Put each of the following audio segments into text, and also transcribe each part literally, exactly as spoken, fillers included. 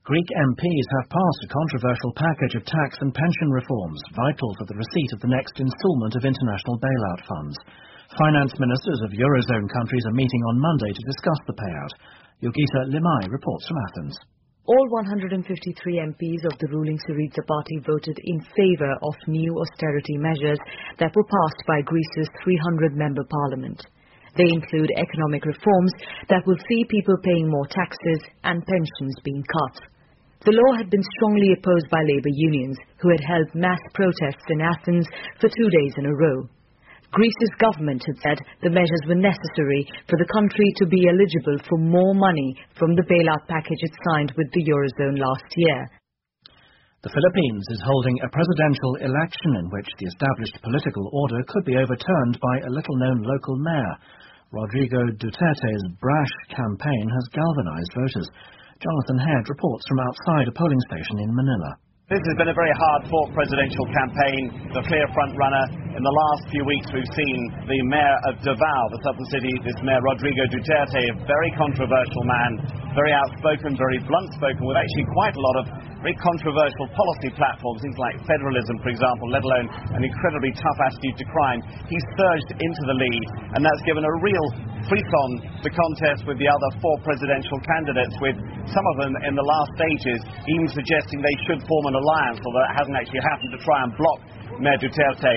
Greek M Ps have passed a controversial package of tax and pension reforms, vital for the receipt of the next instalment of international bailout funds. Finance ministers of Eurozone countries are meeting on Monday to discuss the payout. Yogita Limai reports from Athens. All one hundred fifty-three M Ps of the ruling Syriza party voted in favour of new austerity measures that were passed by Greece's three hundred member parliament. They include economic reforms that will see people paying more taxes and pensions being cut. The law had been strongly opposed by labour unions, who had held mass protests in Athens for two days in a row. Greece's government had said the measures were necessary for the country to be eligible for more money from the bailout package it signed with the Eurozone last year. The Philippines is holding a presidential election in which the established political order could be overturned by a little-known local mayor. Rodrigo Duterte's brash campaign has galvanized voters. Jonathan Head reports from outside a polling station in Manila. This has been a very hard-fought presidential campaign. The clear front-runner. In the last few weeks we've seen the mayor of Davao, the southern city, this mayor Rodrigo Duterte, a very controversial man, very outspoken, very blunt-spoken, with actually quite a lot of very controversial policy platforms, things like federalism, for example, let alone an incredibly tough attitude to crime. He's surged into the lead, and that's given a real frisson the contest with the other four presidential candidates, with some of them in the last stages even suggesting they should form an alliance, although it hasn't actually happened, to try and block Mayor Duterte.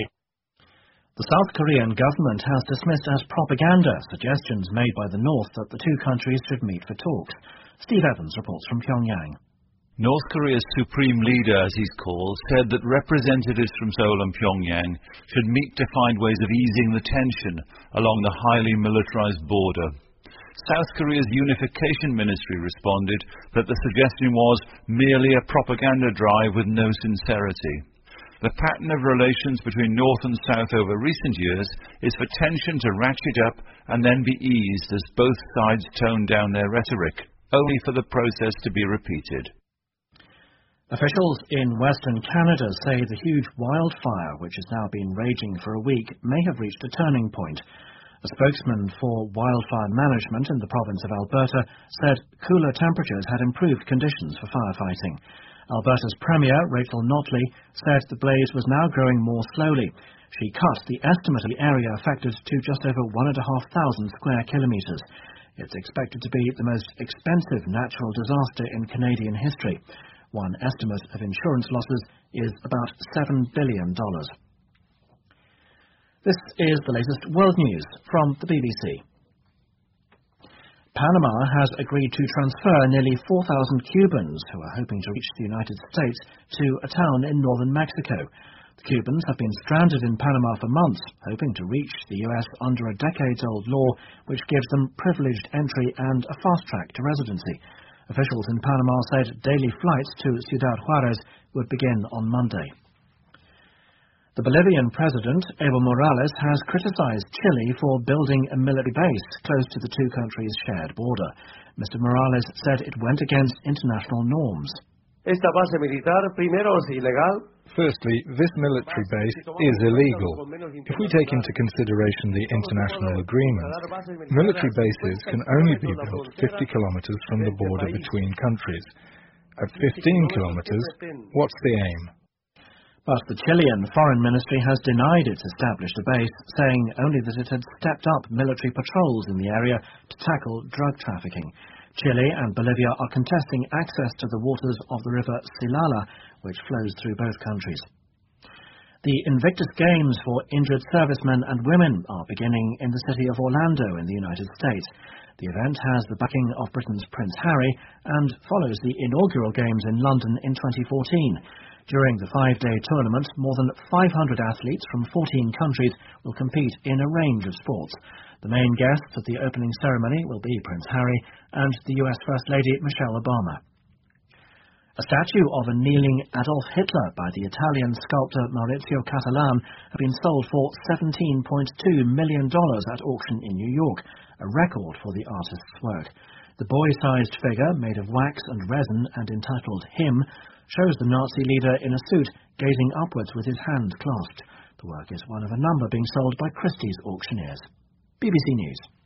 The South Korean government has dismissed as propaganda suggestions made by the North that the two countries should meet for talks. Steve Evans reports from Pyongyang. North Korea's supreme leader, as he's called, said that representatives from Seoul and Pyongyang should meet to find ways of easing the tension along the highly militarized border. South Korea's unification ministry responded that the suggestion was merely a propaganda drive with no sincerity. The pattern of relations between North and South over recent years is for tension to ratchet up and then be eased as both sides tone down their rhetoric, only for the process to be repeated. Officials in Western Canada say the huge wildfire, which has now been raging for a week, may have reached a turning point. A spokesman for wildfire management in the province of Alberta said cooler temperatures had improved conditions for firefighting. Alberta's Premier, Rachel Notley, said the blaze was now growing more slowly. She cut the estimate of the area affected to just over one and a half thousand square kilometres. It's expected to be the most expensive natural disaster in Canadian history. One estimate of insurance losses is about seven billion dollars. This is the latest world news from the B B C. Panama has agreed to transfer nearly four thousand Cubans who are hoping to reach the United States to a town in northern Mexico. The Cubans have been stranded in Panama for months, hoping to reach the U S under a decades-old law which gives them privileged entry and a fast track to residency. Officials in Panama said daily flights to Ciudad Juarez would begin on Monday. The Bolivian president, Evo Morales, has criticized Chile for building a military base close to the two countries' shared border. Mister Morales said it went against international norms. Esta base militar, primero, es ilegal. Firstly, this military base is illegal. If we take into consideration the international agreements, military bases can only be built fifty kilometers from the border between countries. At fifteen kilometers, what's the aim? But the Chilean Foreign Ministry has denied it's established a base, saying only that it had stepped up military patrols in the area to tackle drug trafficking. Chile and Bolivia are contesting access to the waters of the river Silala, which flows through both countries. The Invictus Games for injured servicemen and women are beginning in the city of Orlando in the United States. The event has the backing of Britain's Prince Harry and follows the inaugural Games in London in twenty fourteen. During the five-day tournament, more than five hundred athletes from fourteen countries will compete in a range of sports. The main guests at the opening ceremony will be Prince Harry and the U S First Lady Michelle Obama. A statue of a kneeling Adolf Hitler by the Italian sculptor Maurizio Cattelan had been sold for seventeen point two million dollars at auction in New York, a record for the artist's work. The boy-sized figure, made of wax and resin and entitled Him, shows the Nazi leader in a suit gazing upwards with his hand clasped. The work is one of a number being sold by Christie's auctioneers. B B C News.